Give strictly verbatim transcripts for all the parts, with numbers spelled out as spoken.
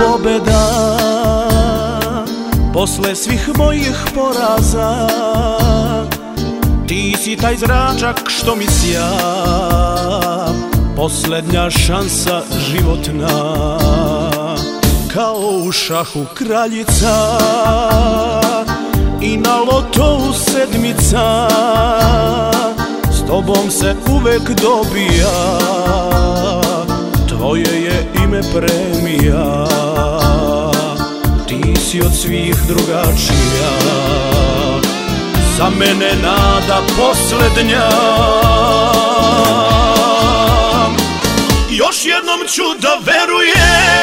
pobeda posle svih mojih poraza. Ti si taj zračak što mi sja, poslednja šansa životna. Kao u šahu kraljica i na lotovu sedmica, s tobom se uvek dobija, tvoje je ime premija. Ti si od svih drugačija, za mene nada poslednja. Još jednom ću da verujem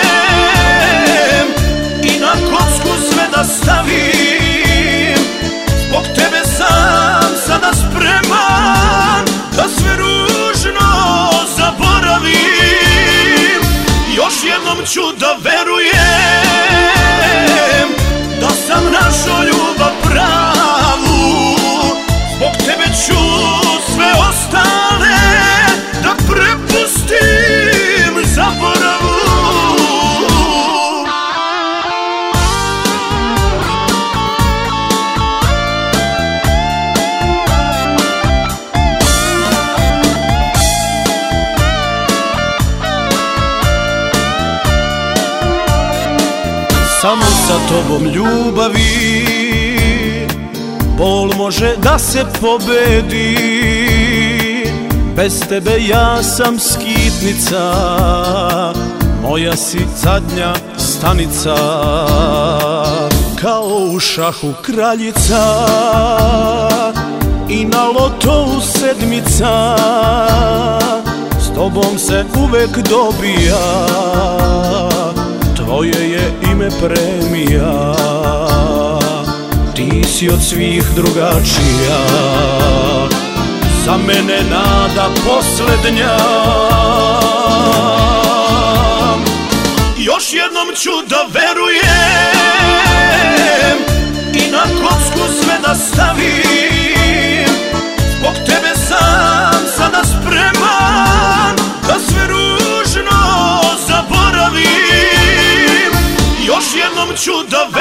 i na kocku sve da stavim. Zbog tebe sam sada spreman da sve ružno zaboravim. Još jednom ću da verujem da sam našao ljubav pravu. Zbog tebe ću sve ostale da prepustim zaboravu. Samo sa tobom ljubavi bol može da se pobedi. Bez tebe ja sam skitnica, moja si zadnja stanica. Kao u šahu kraljica i na lotovu sedmica, s tobom se uvek dobija, tvoje je ime premija. Ti si od svih drugačija, za mene nada poslednja. Još jednom ću da verujem i na kocku sve da stavim. Zbog tebe sam sada spreman da sve ružno zaboravim. Još jednom ću da verujem